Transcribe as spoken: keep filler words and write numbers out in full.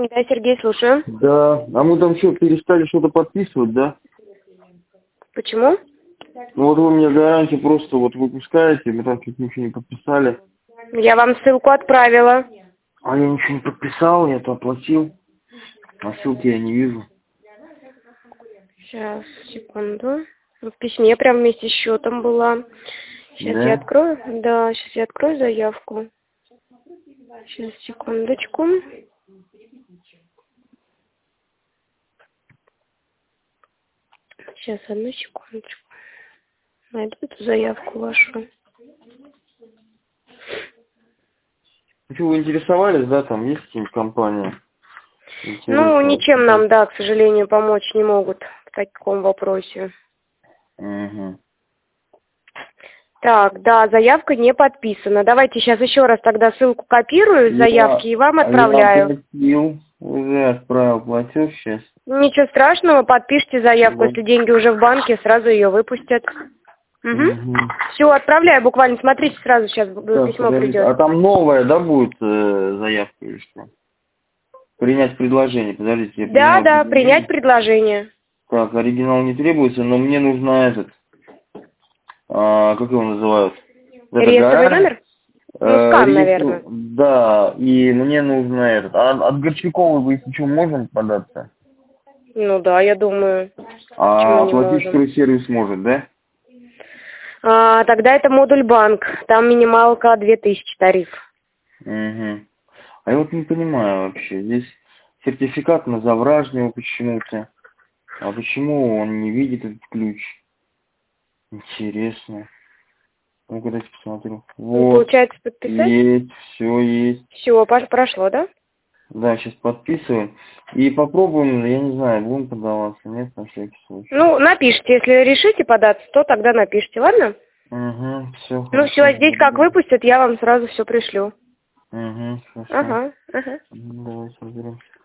Да, Сергей, слушаю. Да, а мы там что, перестали что-то подписывать, да? Почему? Ну вот вы мне гарантию просто вот выпускаете, мы там чуть ничего не подписали. Я вам ссылку отправила. А я ничего не подписал, я это оплатил. А ссылки я не вижу. Сейчас, секунду. В письме прям вместе с счетом была. Сейчас Да? я открою. Да, сейчас я открою заявку. Сейчас, секундочку. Сейчас, одну секундочку. Найду эту заявку вашу. Ну что, вы интересовались, да, там есть какие-нибудь компании? Ну, Интересно. ничем нам, да, к сожалению, помочь не могут в таком вопросе. Угу. Так, да, заявка не подписана. Давайте сейчас еще раз тогда ссылку копирую с заявки и вам отправляю. Я оплатил, уже отправил платеж сейчас. Ничего страшного, подпишите заявку, Да. если деньги уже в банке, сразу ее выпустят. Угу. Угу. Все, отправляю буквально, смотрите, сразу сейчас Так, письмо подождите, придет. а там новая, да, будет э, заявка или что? Принять предложение, подождите. Я Да, принял да, предложение. принять предложение. Так, оригинал не требуется, но мне нужно этот, а, как его называют? Это Реестровый гараж. номер? Ну, Э, скан, реестр- наверное. Да, и мне нужно этот. А от Горчакова вы, если что, можем податься? Ну да, я думаю. А Почему не оплатить можем? сервис может, да? А, тогда это модуль банк. Там минималка две тысячи тариф. Угу. А я вот не понимаю вообще. Здесь сертификат на Завражнего почему-то. А почему он не видит этот ключ? Интересно. Ну-ка, дайте посмотрю. Ну, Вот. получается, подписать? Есть, все есть. Все, прошло, да? Да, сейчас подписываем. И попробуем, я не знаю, будем подаваться, нет, на всякий случай. Ну, напишите, если решите податься, то тогда напишите, ладно? Угу, все, Ну хорошо. все, а здесь как выпустят, я вам сразу все пришлю. Угу, хорошо. Ага, ага. Ну, давайте разберемся.